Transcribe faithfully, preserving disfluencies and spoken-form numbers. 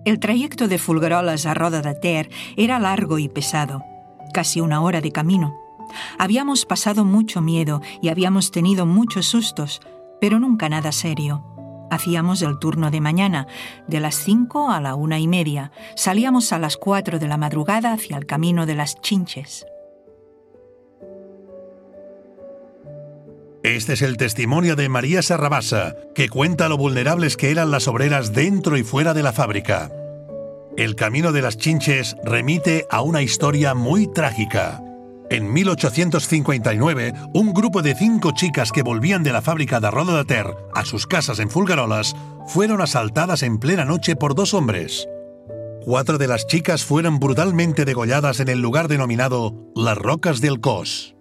El trayecto de Folgueroles a Roda de Ter era largo y pesado, casi una hora de camino. Habíamos pasado mucho miedo y habíamos tenido muchos sustos, pero nunca nada serio. Hacíamos el turno de mañana, de las cinco a la una y media. Salíamos a las cuatro de la madrugada hacia el camino de las Chinches. Este es el testimonio de María Sarrabasa, que cuenta lo vulnerables que eran las obreras dentro y fuera de la fábrica. El camino de las Chinches remite a una historia muy trágica. En mil ochocientos cincuenta y nueve, un grupo de cinco chicas que volvían de la fábrica de Roda de Ter a sus casas en Folgueroles fueron asaltadas en plena noche por dos hombres. Cuatro de las chicas fueron brutalmente degolladas en el lugar denominado Las Rocas del Cos.